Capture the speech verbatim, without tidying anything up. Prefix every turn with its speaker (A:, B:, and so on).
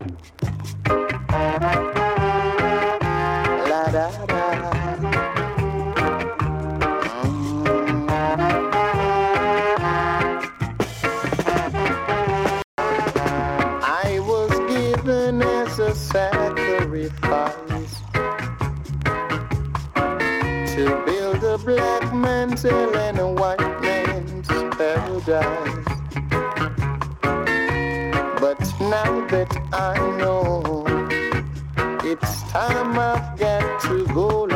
A: La da da. I was given as a sacrifice to build a black man's hell and a white man's paradise. But now that I know, it's time I've got to go.